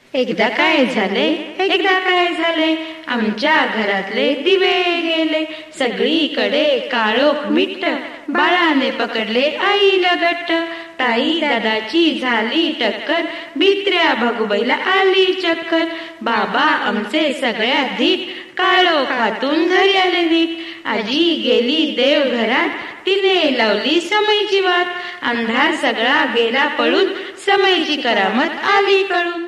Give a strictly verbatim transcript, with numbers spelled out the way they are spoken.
एकदा काय झाले एकदा काय झाले आमच्या घरातले दिवे गेले, सगळीकडे काळोख मिट्ट, बाळाने पकडले आईला घट्ट. ताई दादाची झाली टक्कर, भित्र्या भगुबाईला आली चक्कर. बाबा आमचे सगळ्यात धीट, काळोखातून घरी आले नीट. आजी गेली देव घरात, तिने लावली समईची वाट. अंधार सगळा गेला पळून, समईची करामत आली कळून.